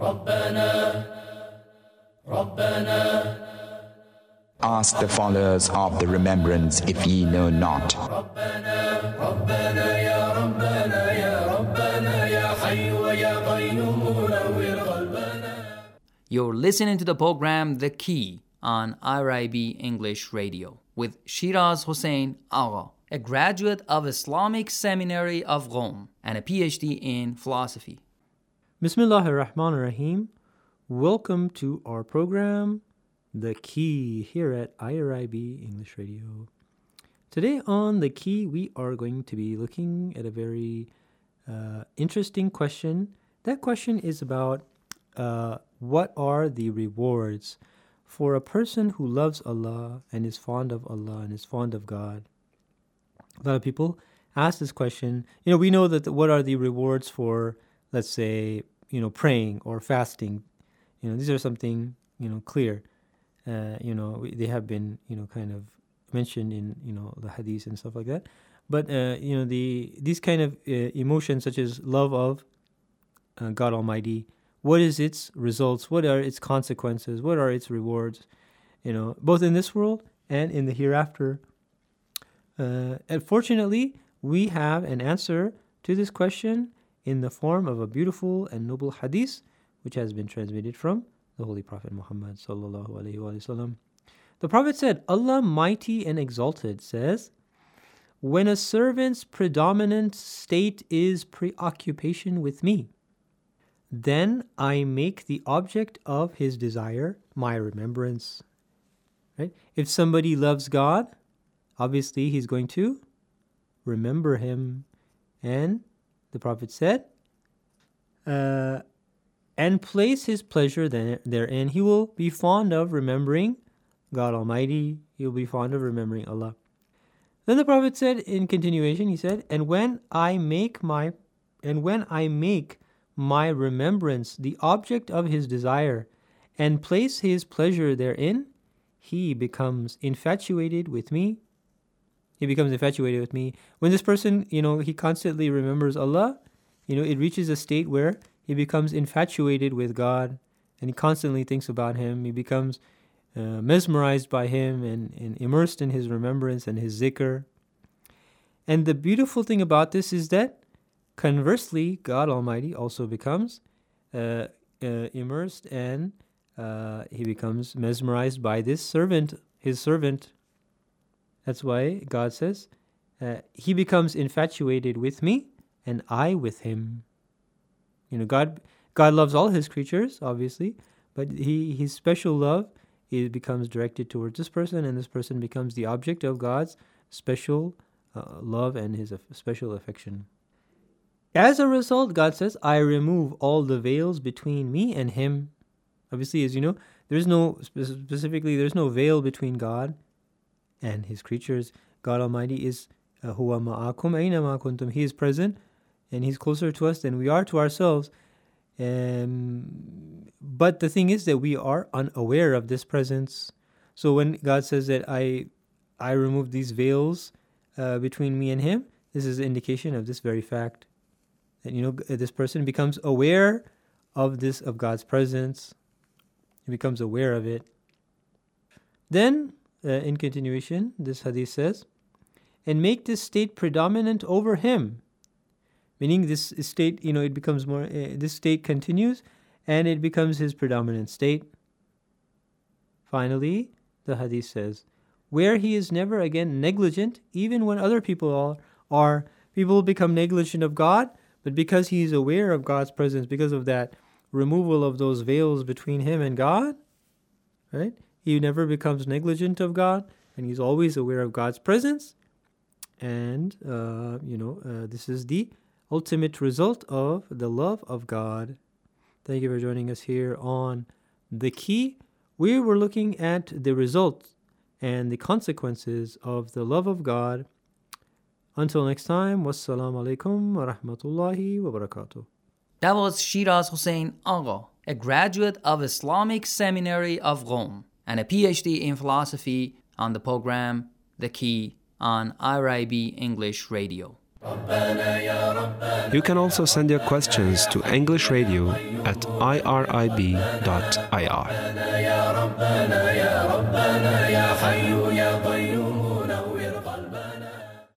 Ask the followers of the remembrance if ye know not. You're listening to the program The Key on IRIB English Radio with Shiraz Hossein Agha, a graduate of Islamic Seminary of Rome and a PhD in philosophy. Bismillahir Rahmanir Rahim. Welcome to our program The Key here at IRIB English Radio. Today on The Key, we are going to be looking at a very interesting question. That question is about what are the rewards for a person who loves Allah and is fond of Allah and is fond of God. A lot of people ask this question. We know that what are the rewards for, let's say, praying or fasting. These are something, clear. They have been, kind of mentioned in, the hadith and stuff like that. But, these kind of emotions such as love of God Almighty, what is its results? What are its consequences? What are its rewards? Both in this world and in the hereafter. And fortunately, we have an answer to this question in the form of a beautiful and noble hadith, which has been transmitted from the Holy Prophet Muhammad sallallahu alaihi wasallam. The Prophet said, Allah Mighty and Exalted says, when a servant's predominant state is preoccupation with me, then I make the object of his desire my remembrance. Right? If somebody loves God, obviously he's going to remember him. And the Prophet said, and place his pleasure therein. He will be fond of remembering God Almighty. He will be fond of remembering Allah. Then the Prophet said in continuation, he said, and when I make my remembrance the object of his desire and place his pleasure therein, he becomes infatuated with me. When this person, he constantly remembers Allah, it reaches a state where he becomes infatuated with God and he constantly thinks about him. He becomes mesmerized by him and immersed in his remembrance and his zikr. And the beautiful thing about this is that conversely, God Almighty also becomes immersed and he becomes mesmerized by this servant, his servant. That's why God says, he becomes infatuated with me and I with him. God loves all his creatures, obviously, but his special love becomes directed towards this person, and this person becomes the object of God's special love and his special affection. As a result, God says, I remove all the veils between me and him. Obviously, as you know, there's no veil between God and his creatures. God Almighty is huwa ma'akum aina ma kuntum. He is present and he's closer to us than we are to ourselves. But the thing is that we are unaware of this presence. So when God says that I remove these veils between me and him, this is an indication of this very fact. That this person becomes aware of God's presence. He becomes aware of it. Then, in continuation, this hadith says, and make this state predominant over him. Meaning this state, it becomes more, this state continues and it becomes his predominant state. Finally, the hadith says, where he is never again negligent, even when other people are. People become negligent of God, but because he is aware of God's presence, because of that removal of those veils between him and God, right? He never becomes negligent of God, and he's always aware of God's presence. And, this is the ultimate result of the love of God. Thank you for joining us here on The Key. We were looking at the results and the consequences of the love of God. Until next time, wassalamu alaikum wa rahmatullahi wa barakatuh. That was Shiraz Hossein Agha, a graduate of Islamic Seminary of Rome and a PhD in philosophy on the program The Key on IRIB English Radio. You can also send your questions to englishradio@irib.ir.